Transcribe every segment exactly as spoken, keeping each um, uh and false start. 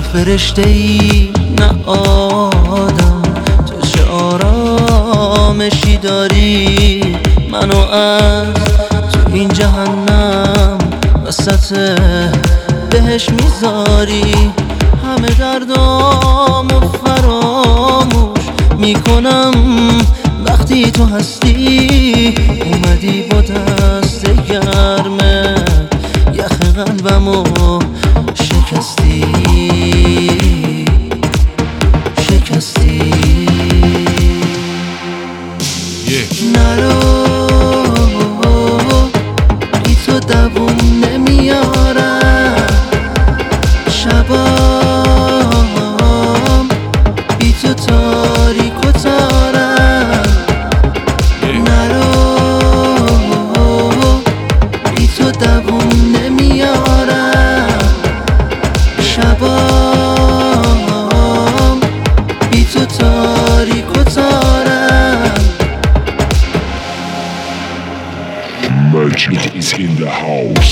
فرشته ای نه آدم، تو چه آرامشی داری منو از تو این جهنم وسط بهش میذاری. همه دردامو فراموش میکنم وقتی تو هستی. اومدی با دست گرمه یخ قلبمو شکستی شکستی. yeah. نرو بی تو دووم نمیارم، شبام بی تو تاریک و تارم. نرو بی تو دووم نمیارم، شبام بی تو تاریک و تارم. Magic is in the house.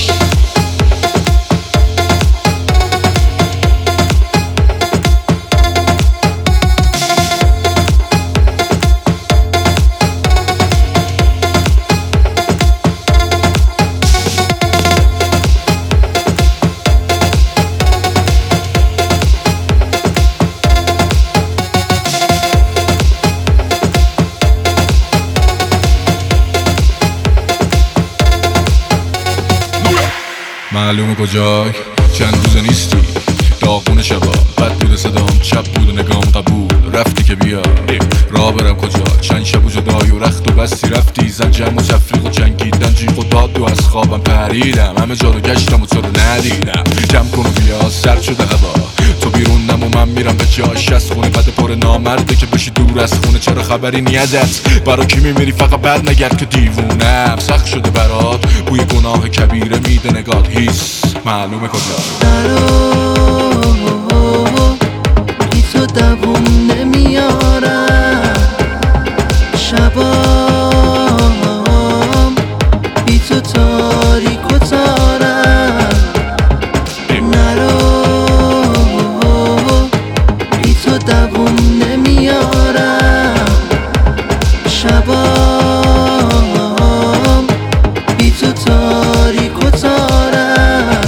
معلومه کجای چند روزه نیستی، داغون شبا بد بوده صدام، چپ بود و نگام قبول رفتی که بیا راه برم کجا. چند شب و جدایی و رخت و بستی رفتی، زن جمع و تفریق و جنگیدن جیغ و داد و از خوابم پریدم، همه جا رو گشتم و تو رو ندیدم. جمع کن و بیا سرد شده هوا، تو بیرونم و من میرم به جاش از خونه، قد پر نامرده که بشی دور از خونه. چرا خبری نیازت برا کی میمیری فقط بد نگرد که دیوونم سخت شده برات، بوی گناه کبیره میده نگات هیس معلومه کجا. نرو بی تو دووم نمیارم، شبام بی تو تاریک و تارم. نرو بی تو دووم نمیارم، شبام بی تو تاریک و تارم.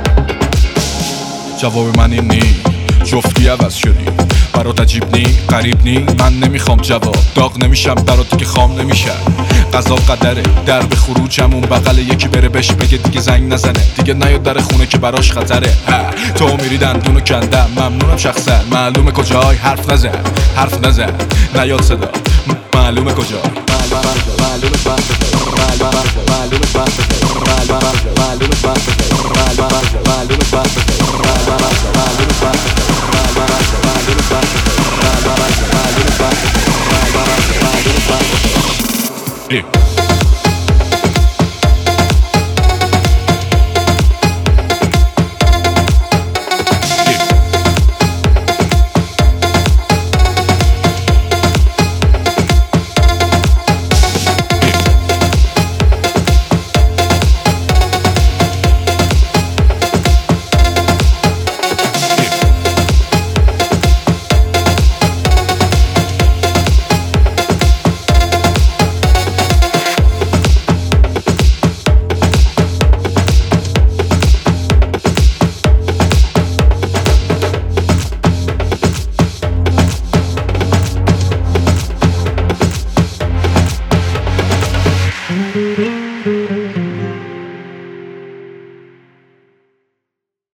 جواب من این نی جفتی عوض شدی، برات عجیب نی غریب نی، من نمیخوام جواب داغ نمیشم براتی که خام نمیشم. قضا قدره در به خروجم، اون بغل یکی بره بهش بگه دیگه زنگ نزنه، دیگه نیاد در خونه که براش خطره. تو میری دندونو کندم ممنونم شخصا، معلومه کجای حرف نزن حرف نزن نیاد صدا، معلومه کجای Yeah.